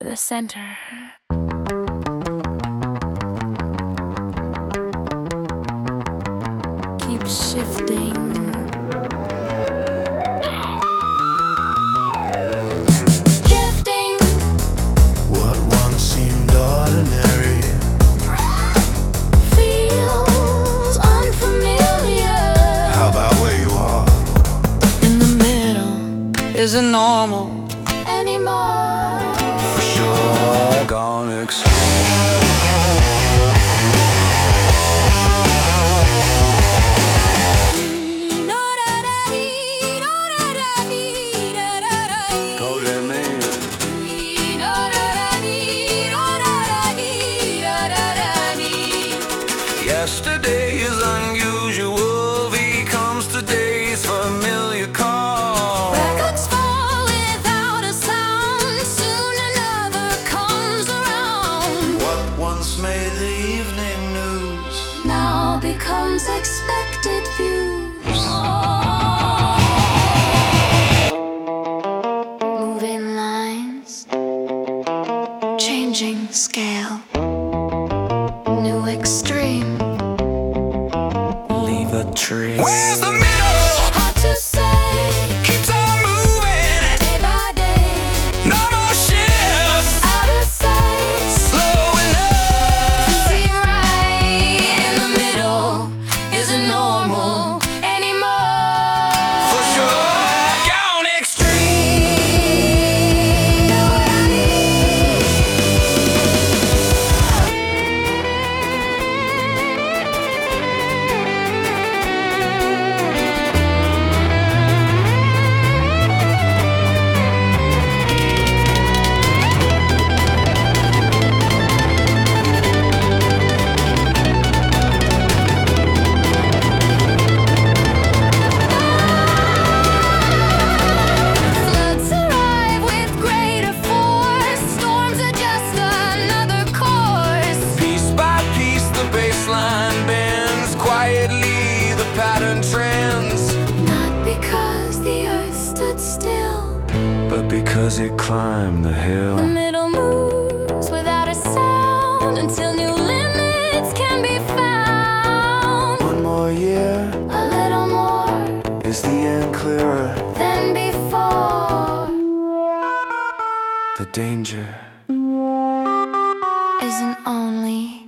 the center. Keep shifting. Drifting. What once seemed ordinary Feels unfamiliar. How about where you are? In the middle isn't normal anymore. For sure, gone extreme. Go to me. Yesterday is unusual becomes today's familiar call. Records fall without a sound. Soon another comes around. What once made the evening news Now becomes expected views. Moving lines, changing scale, new extreme. leave a trace. Where's the middle? Hard to say, Keeps on moving. day by day, No more shifts. out of sight. Slowing up. See right in the middle isn't normal anymore. For sure, gone extreme. Know what I mean? Floods arrive with greater force. Storms are just another course. Piece by piece, the baseline bends. Quietly, the pattern trends. Not because the earth stood still. But because it climbed the The hill. middle moves without a sound until new limits can be found. One more year, A little more is the end clearer? than before. The danger Isn't only